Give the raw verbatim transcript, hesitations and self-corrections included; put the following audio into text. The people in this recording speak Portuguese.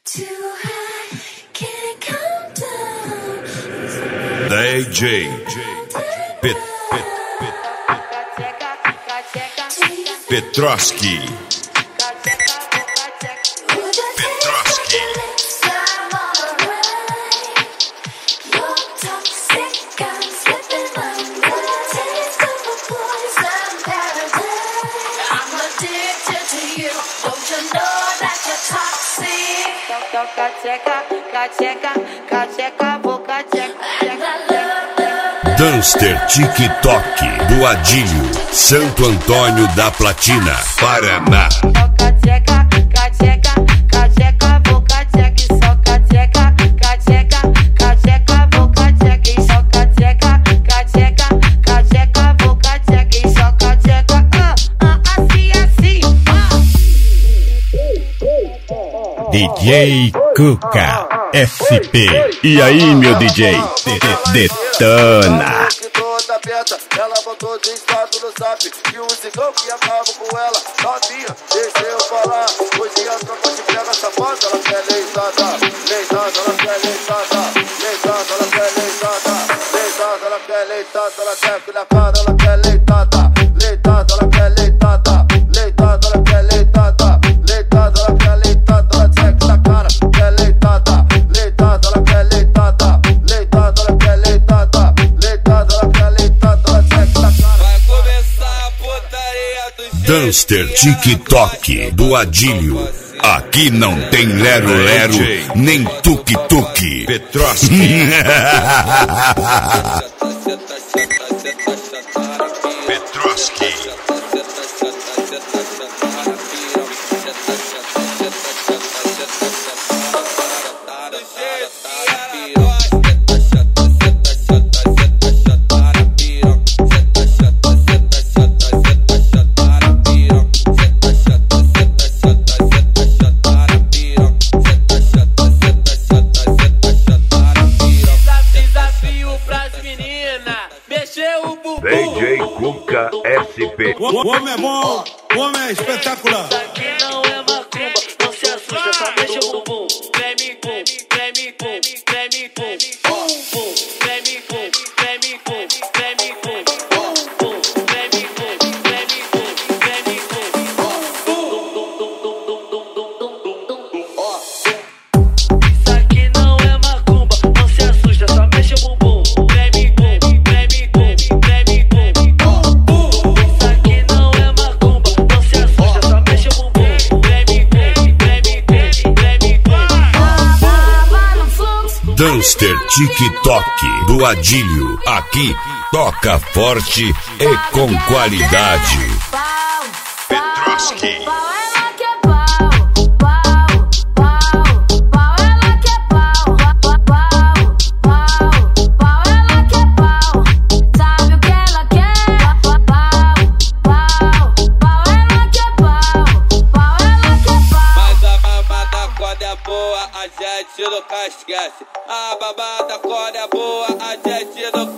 D J Pet, Pet, Pet, Petroski. Petroski. Danster TikTok do Adílio, Santo Antônio da Platina, Paraná. D J Cuca S P. E aí, meu D J? Detona. Ela botou de estado no zap e o cigão que acaba com ela. Novinha, deixa eu falar. Hoje a tropa te pega safada. Ela quer leitada, leitada, ela quer leitada, leitada, ela quer leitada, leitada, ela quer leitada, ela quer que na cara, ela quer leitada, leitada, ela quer leitada, leitada, ela quer leitada, leitada, ela quer leitada, ela quer que na cara, quer leitada, leitada, ela quer leitada, leitada, ela quer leitada, leitada, ela quer leitada, ela quer que na cara. Vai começar a putaria do Danster TikTok do Adílio. Aqui não tem lero-lero, nem tuque-tuque. Petroski. Petroski. D J Cuca S P. O homem é bom, o homem é espetacular. Isso aqui não é macumba, não se assusta, só mexe o bumbum. Treme, pum, treme, pum, treme, pum, pum, pum, treme, pum, treme, pum, treme, pum, pum, pum, treme, pum, treme, pum, treme, pum. Isso aqui não é macumba, não se assusta, só mexe o bumbum. Treme, pum, treme, pum, treme, pum, pum, pum. Isso aqui não é macumba, não se assusta, só mexe o bumbum. Treme, pum, treme, pum, treme, pum. Danster TikTok do Adílio. Aqui toca forte e com qualidade. Petroski. A gente nunca esquece. A babada quando é boa, a gente nunca